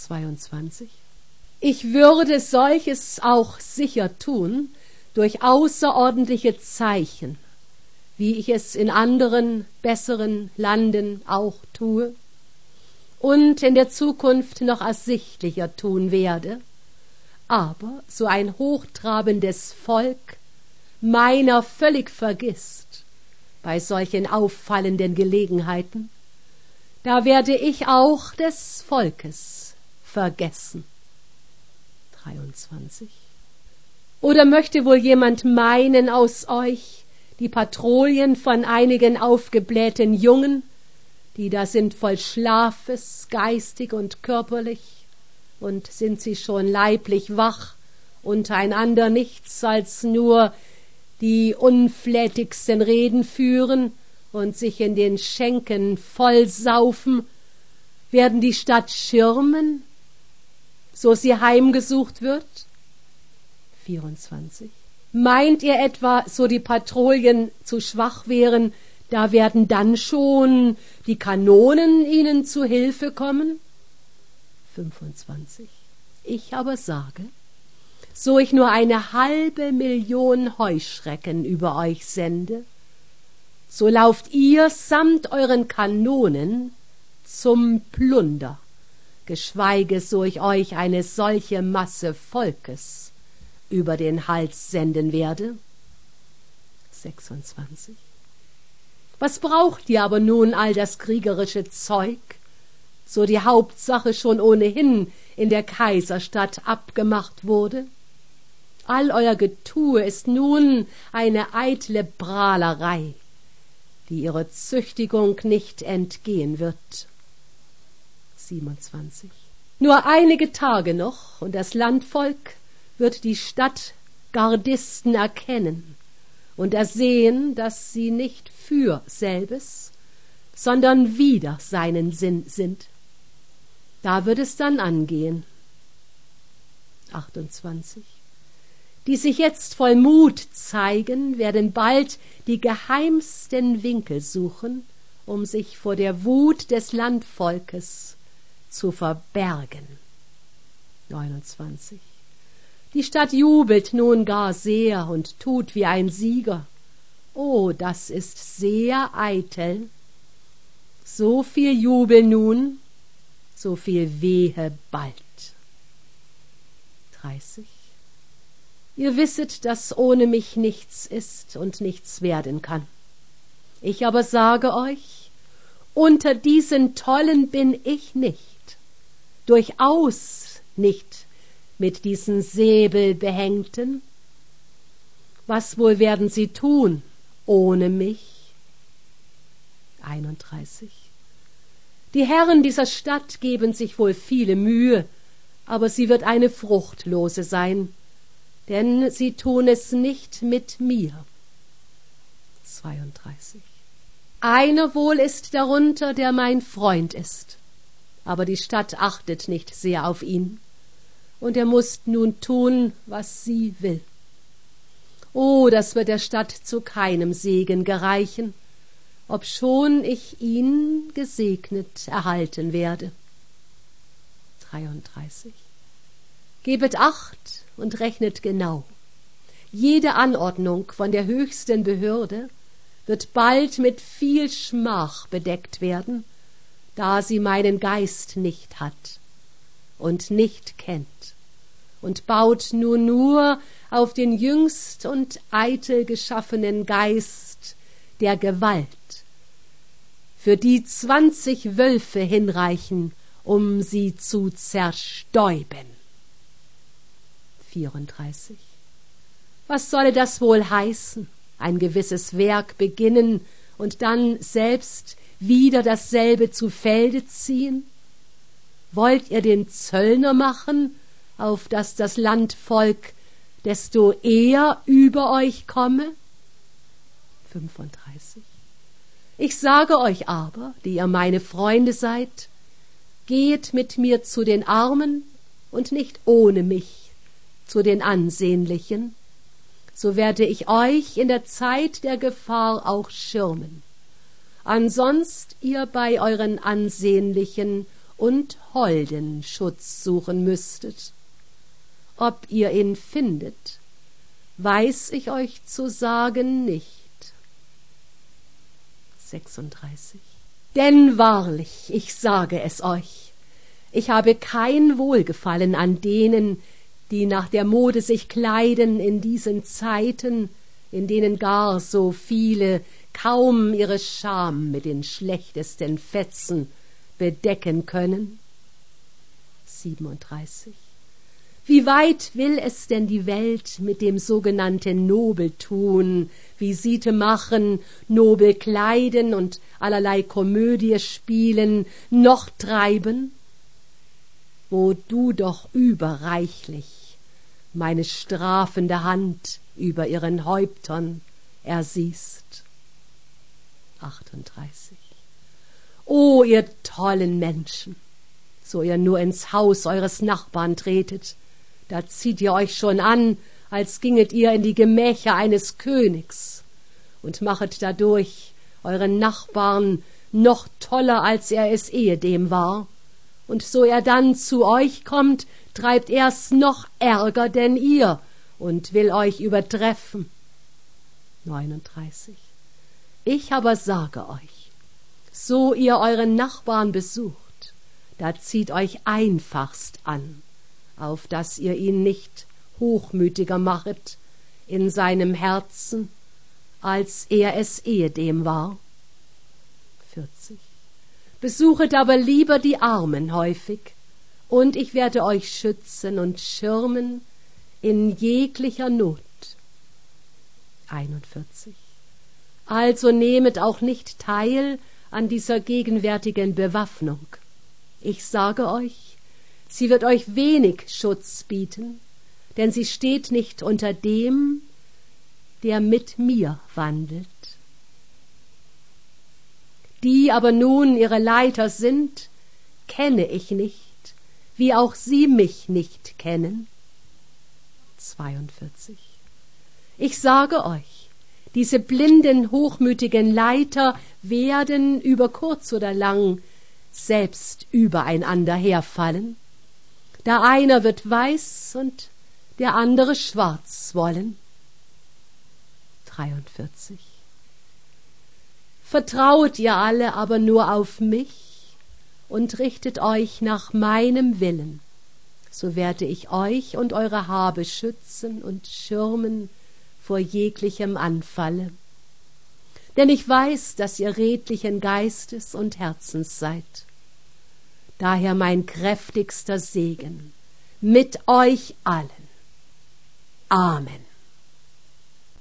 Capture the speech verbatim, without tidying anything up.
zweiundzwanzig. Ich würde solches auch sicher tun, durch außerordentliche Zeichen, wie ich es in anderen, besseren Landen auch tue und in der Zukunft noch ersichtlicher tun werde. Aber so ein hochtrabendes Volk meiner völlig vergisst bei solchen auffallenden Gelegenheiten, da werde ich auch des Volkes vergessen. dreiundzwanzig. Oder möchte wohl jemand meinen aus euch, die Patrouillen von einigen aufgeblähten Jungen, die da sind voll Schlafes, geistig und körperlich, und sind sie schon leiblich wach, untereinander nichts als nur die unflätigsten Reden führen und sich in den Schenken vollsaufen, werden die Stadt schirmen, so sie heimgesucht wird? vierundzwanzig. Meint ihr etwa, so die Patrouillen zu schwach wären, da werden dann schon die Kanonen ihnen zu Hilfe kommen? fünfundzwanzig. Ich aber sage, so ich nur eine halbe Million Heuschrecken über euch sende, so lauft ihr samt euren Kanonen zum Plunder, geschweige so ich euch eine solche Masse Volkes über den Hals senden werde. sechsundzwanzig. Was braucht ihr aber nun all das kriegerische Zeug, so die Hauptsache schon ohnehin in der Kaiserstadt abgemacht wurde? All euer Getue ist nun eine eitle Prahlerei, die ihrer Züchtigung nicht entgehen wird. siebenundzwanzig. Nur einige Tage noch, und das Landvolk wird die Stadtgardisten erkennen und ersehen, dass sie nicht für selbes, sondern wider seinen Sinn sind. Da wird es dann angehen. achtundzwanzig. Die sich jetzt voll Mut zeigen, werden bald die geheimsten Winkel suchen, um sich vor der Wut des Landvolkes zu verbergen. neunundzwanzig. Die Stadt jubelt nun gar sehr und tut wie ein Sieger. Oh, das ist sehr eitel. So viel Jubel nun, so viel Wehe bald. dreißig. Ihr wisset, dass ohne mich nichts ist und nichts werden kann. Ich aber sage euch, unter diesen Tollen bin ich nicht, durchaus nicht mit diesen Säbelbehängten. Was wohl werden sie tun ohne mich? einunddreißig. Die Herren dieser Stadt geben sich wohl viele Mühe, aber sie wird eine fruchtlose sein, denn sie tun es nicht mit mir. zweiunddreißig. Einer wohl ist darunter, der mein Freund ist, aber die Stadt achtet nicht sehr auf ihn, und er muß nun tun, was sie will. Oh, das wird der Stadt zu keinem Segen gereichen, obschon ich ihn gesegnet erhalten werde. dreiunddreißig. Gebet Acht und rechnet genau. Jede Anordnung von der höchsten Behörde wird bald mit viel Schmach bedeckt werden, da sie meinen Geist nicht hat und nicht kennt und baut nun nur auf den jüngst und eitel geschaffenen Geist der Gewalt, für die zwanzig Wölfe hinreichen, um sie zu zerstäuben. vierunddreißig. Was solle das wohl heißen, ein gewisses Werk beginnen und dann selbst wieder dasselbe zu Felde ziehen? Wollt ihr den Zöllner machen, auf dass das Landvolk desto eher über euch komme? fünfunddreißig. Ich sage euch aber, die ihr meine Freunde seid, geht mit mir zu den Armen und nicht ohne mich zu den Ansehnlichen, so werde ich euch in der Zeit der Gefahr auch schirmen. Ansonst ihr bei euren Ansehnlichen und holden Schutz suchen müsstet. Ob ihr ihn findet, weiß ich euch zu sagen nicht. sechsunddreißig. Denn wahrlich, ich sage es euch, ich habe kein Wohlgefallen an denen, die nach der Mode sich kleiden in diesen Zeiten, in denen gar so viele kaum ihre Scham mit den schlechtesten Fetzen bedecken können. siebenunddreißig. Wie weit will es denn die Welt mit dem sogenannten Nobel tun, Visite machen, nobel kleiden und allerlei Komödie spielen, noch treiben? Wo du doch überreichlich meine strafende Hand über ihren Häuptern ersiehst. achtunddreißig. O ihr tollen Menschen, so ihr nur ins Haus eures Nachbarn tretet, da zieht ihr euch schon an, als ginget ihr in die Gemächer eines Königs und machet dadurch euren Nachbarn noch toller, als er es ehedem war. Und so er dann zu euch kommt, treibt er's noch ärger denn ihr und will euch übertreffen. neununddreißig. Ich aber sage euch, so ihr euren Nachbarn besucht, da zieht euch einfachst an, auf dass ihr ihn nicht hochmütiger machet in seinem Herzen, als er es ehedem war. vierzig. Besuchet aber lieber die Armen häufig, und ich werde euch schützen und schirmen in jeglicher Not. einundvierzig. Also nehmet auch nicht teil an dieser gegenwärtigen Bewaffnung. Ich sage euch, sie wird euch wenig Schutz bieten, denn sie steht nicht unter dem, der mit mir wandelt. Die aber nun ihre Leiter sind, kenne ich nicht, wie auch sie mich nicht kennen. zweiundvierzig. Ich sage euch, diese blinden, hochmütigen Leiter werden über kurz oder lang selbst übereinander herfallen. Der einer wird weiß und der andere schwarz wollen. dreiundvierzig. Vertraut ihr alle aber nur auf mich und richtet euch nach meinem Willen, so werde ich euch und eure Habe schützen und schirmen vor jeglichem Anfalle. Denn ich weiß, dass ihr redlichen Geistes und Herzens seid. Daher mein kräftigster Segen mit euch allen. Amen.